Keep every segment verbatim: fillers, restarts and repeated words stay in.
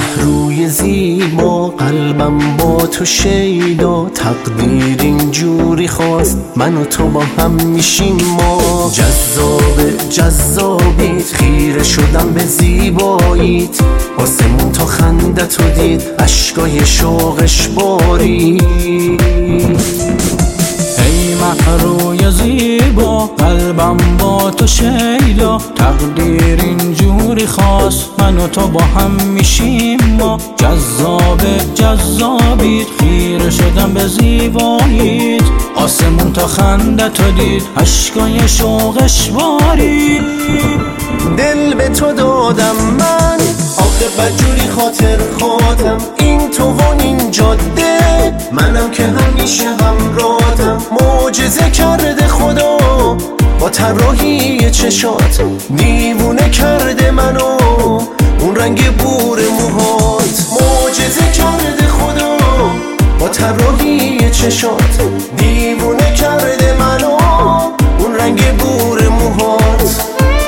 مهروی زیبا قلبم با تو شیدا، تقدیر اینجوری خواست من و تو با هم میشیم ما. جذاب جذابیت، خیره شدم به زیباییت، آسمون تا خندتو دید اشکای شوقش باری. ای مهروی زیبا قلبم با تو شیدا، تقدیر اینجوری خواست من و تو با هم میشیم ما. جذاب جذابیت، خیره شدم به زیباییت، آسمون تا خندتو دید اشکای شوقش باری. دل به تو دادم من، آخه بدجوری خاطر خاطم، این تو و این جاده، منم که همیشه همراهتم. معجزه کرده خدا با طراحی چشات، دیوونه کرده منو اون رنگ بور موهات. معجزه کرده خدا با طراحی چشات، دیوونه کرده منو اون رنگ بور موهات.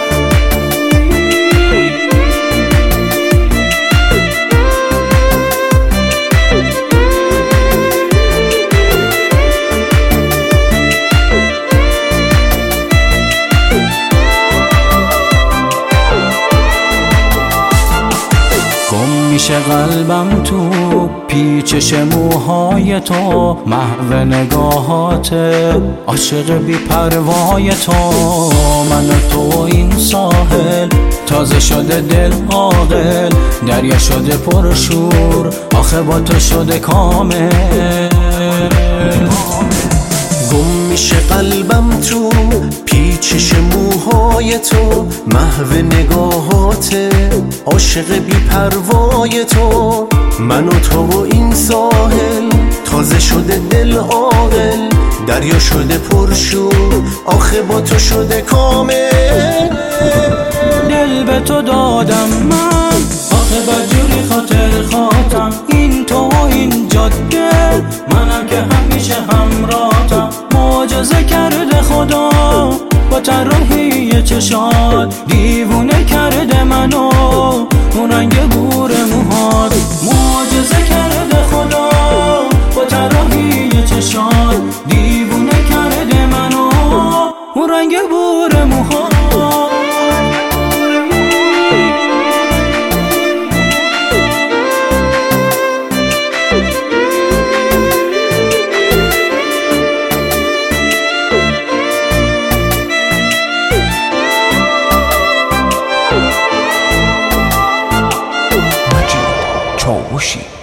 میشه قلبم تو پیچش موهای تو، محو نگاهات عاشق بی پروای تو. من و تو این ساحل، تازه شده دل عاقل، دریا شده پرشور، آخه با تو شده کامل. گم میشه قلبم تو پیچش موهای تو، محو نگاهات عاشق بی پروای تو. من و تو و این ساحل، تازه شده دل عاقل، دریا شده پرشور، آخه با تو شده کامل. دل به تو دادم من، آخه بدجوری خاطر خاطم، این تو و این جاده، منم که همیشه همراهتم. معجزه کرده خدا با طراحی چشات، دیوونه کرده منو اون رنگ بور موهات. معجزه کرده خدا با طراحی چشات، دیوونه کرده منو اون رنگ بور موهات. چاوشی